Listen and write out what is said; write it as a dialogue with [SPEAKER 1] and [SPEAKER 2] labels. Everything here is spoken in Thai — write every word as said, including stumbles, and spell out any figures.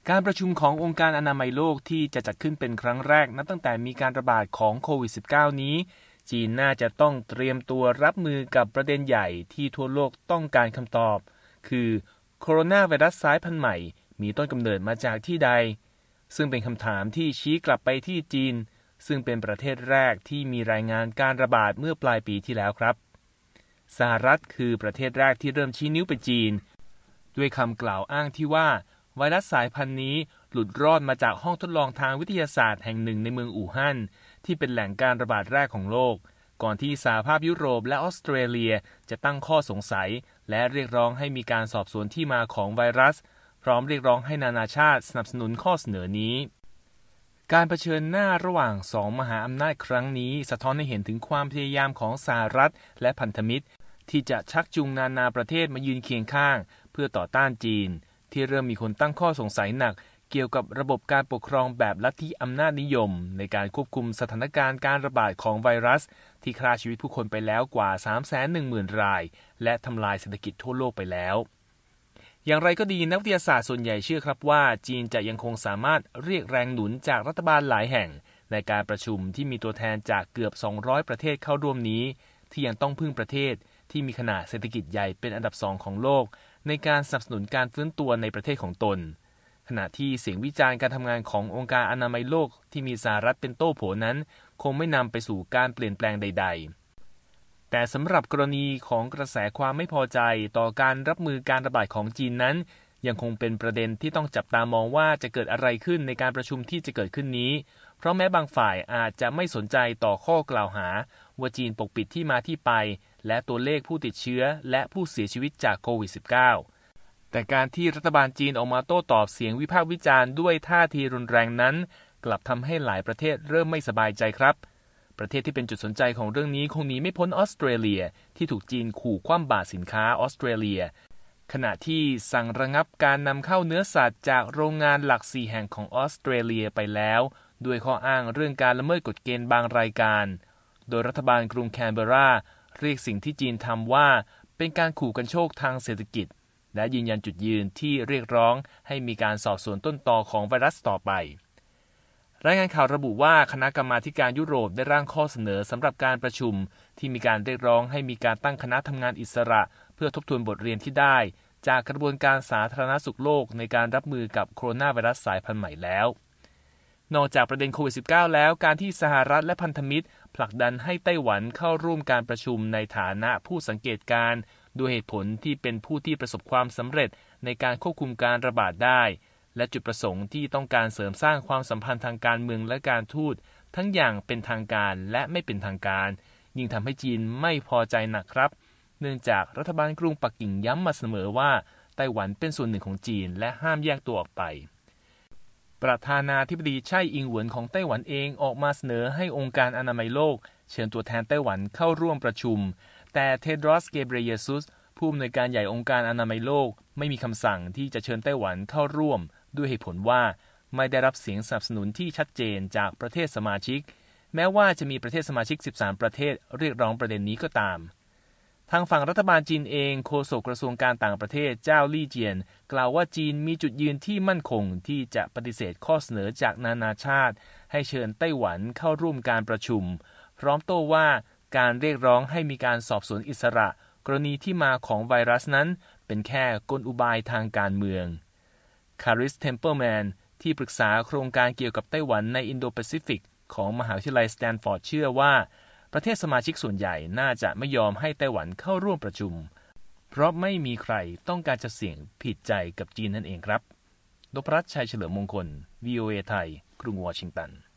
[SPEAKER 1] การประชุมขององค์การอนามัยโลกที่จะจัดขึ้นเป็นครั้งแรกนับตั้งแต่มีการระบาดของโควิด สิบเก้า นี้จีนน่าจะต้องเตรียมตัวรับมือกับประเด็นใหญ่ที่ทั่วโลกต้องการคำตอบคือโคโรนาไวรัสสายพันธุ์ใหม่มีต้นกำเนิดมาจากที่ใดซึ่งเป็นคำถามที่ชี้กลับไปที่จีนซึ่งเป็นประเทศแรกที่มีรายงานการระบาดเมื่อปลายปีที่แล้วครับสหรัฐคือประเทศแรกที่เริ่มชี้นิ้วไปจีนด้วยคำกล่าวอ้างที่ว่าไวรัสสายพันธุ์นี้หลุดรอดมาจากห้องทดลองทางวิทยาศาสตร์แห่งหนึ่งในเมืองอู่ฮั่นที่เป็นแหล่งการระบาดแรกของโลกก่อนที่สหภาพยุโรปและออสเตรเลียจะตั้งข้อสงสัยและเรียกร้องให้มีการสอบสวนที่มาของไวรัสพร้อมเรียกร้องให้นานาชาติสนับสนุนข้อเสนอนี้การเผชิญหน้าระหว่างสองมหาอำนาจครั้งนี้สะท้อนให้เห็นถึงความพยายามของสหรัฐและพันธมิตรที่จะชักจูงนานาประเทศมายืนเคียงข้างเพื่อต่อต้านจีนที่เริ่มมีคนตั้งข้อสงสัยหนักเกี่ยวกับระบบการปกครองแบบลัทธิอำนาจนิยมในการควบคุมสถานการณ์การระบาดของไวรัสที่ฆ่าชีวิตผู้คนไปแล้วกว่า สามแสนหนึ่งหมื่น รายและทำลายเศรษฐกิจทั่วโลกไปแล้วอย่างไรก็ดีนักวิทยาศาสตร์ส่วนใหญ่เชื่อครับว่าจีนจะยังคงสามารถเรียกแรงหนุนจากรัฐบาลหลายแห่งในการประชุมที่มีตัวแทนจากเกือบสองร้อยประเทศเข้าร่วมนี้ที่ยังต้องพึ่งประเทศที่มีขนาดเศรษฐกิจใหญ่เป็นอันดับสองของโลกในการสนับสนุนการฟื้นตัวในประเทศของตนขณะที่เสียงวิจารณ์การทำงานขององค์การอนามัยโลกที่มีสหรัฐเป็นโต้โผนั้นคงไม่นำไปสู่การเปลี่ยนแปลงใดๆแต่สำหรับกรณีของกระแสความไม่พอใจต่อการรับมือการระบาดของจีนนั้นยังคงเป็นประเด็นที่ต้องจับตามองว่าจะเกิดอะไรขึ้นในการประชุมที่จะเกิดขึ้นนี้เพราะแม้บางฝ่ายอาจจะไม่สนใจต่อข้อกล่าวหาว่าจีนปกปิดที่มาที่ไปและตัวเลขผู้ติดเชื้อและผู้เสียชีวิตจากโควิด สิบเก้า แต่การที่รัฐบาลจีนออกมาโต้ตอบเสียงวิพากษ์วิจารณ์ด้วยท่าทีรุนแรงนั้นกลับทำให้หลายประเทศเริ่มไม่สบายใจครับประเทศที่เป็นจุดสนใจของเรื่องนี้คงหนีไม่พ้นออสเตรเลียที่ถูกจีนขู่คว่ำบาตรสินค้าออสเตรเลียขณะที่สั่งระงับการนำเข้าเนื้อสัตว์จากโรงงานหลักสี่แห่งของออสเตรเลียไปแล้วด้วยข้ออ้างเรื่องการละเมิดกฎเกณฑ์บางรายการโดยรัฐบาลกรุงแคนเบอร์ราเรียกสิ่งที่จีนทำว่าเป็นการขู่กันโชคทางเศรษฐกิจและยืนยันจุดยืนที่เรียกร้องให้มีการสอบสวนต้นตอของไวรัสต่อไปรายงานข่าวระบุว่าคณะกรรมาธิการยุโรปได้ร่างข้อเสนอสำหรับการประชุมที่มีการเรียกร้องให้มีการตั้งคณะทำงานอิสระเพื่อทบทวนบทเรียนที่ได้จากกระบวนการสาธารณสุขโลกในการรับมือกับโคโรนาไวรัสสายพันธุ์ใหม่แล้วนอกจากประเด็นโควิด สิบเก้า แล้วการที่สหรัฐและพันธมิตรผลักดันให้ไต้หวันเข้าร่วมการประชุมในฐานะผู้สังเกตการณ์ด้วยเหตุผลที่เป็นผู้ที่ประสบความสำเร็จในการควบคุมการระบาดได้และจุดประสงค์ที่ต้องการเสริมสร้างความสัมพันธ์ทางการเมืองและการทูตทั้งอย่างเป็นทางการและไม่เป็นทางการยิ่งทำให้จีนไม่พอใจหนักครับเนื่องจากรัฐบาลกรุงปักกิ่งย้ำมาเสมอว่าไต้หวันเป็นส่วนหนึ่งของจีนและห้ามแยกตัวออกไปประธานาธิบดีไช่อิงเหวินของไต้หวันเองออกมาเสนอให้องค์การอนามัยโลกเชิญตัวแทนไต้หวันเข้าร่วมประชุมแต่เทโดรส เกเบรเยซุสผู้อำนวยการใหญ่องค์การอนามัยโลกไม่มีคำสั่งที่จะเชิญไต้หวันเข้าร่วมด้วยเหตุผลว่าไม่ได้รับเสียงสนับสนุนที่ชัดเจนจากประเทศสมาชิกแม้ว่าจะมีประเทศสมาชิกสิบสามประเทศเรียกร้องประเด็นนี้ก็ตามทางฝั่งรัฐบาลจีนเองโฆษกกระทรวงการต่างประเทศเจ้าลี่เจียนกล่าวว่าจีนมีจุดยืนที่มั่นคงที่จะปฏิเสธข้อเสนอจากนานาชาติให้เชิญไต้หวันเข้าร่วมการประชุมพร้อมโต้ว่าการเรียกร้องให้มีการสอบสวนอิสระกรณีที่มาของไวรัสนั้นเป็นแค่กลอุบายทางการเมืองคาริส เทมเปอร์แมนที่ปรึกษาโครงการเกี่ยวกับไต้หวันในอินโดแปซิฟิกของมหาวิทยาลัยสแตนฟอร์ดเชื่อว่าประเทศสมาชิกส่วนใหญ่น่าจะไม่ยอมให้ไต้หวันเข้าร่วมประชุมเพราะไม่มีใครต้องการจะเสี่ยงผิดใจกับจีนนั่นเองครับนพรัตน์ ชัยเฉลิมมงคล วี โอ เอ ไทยกรุงวอชิงตัน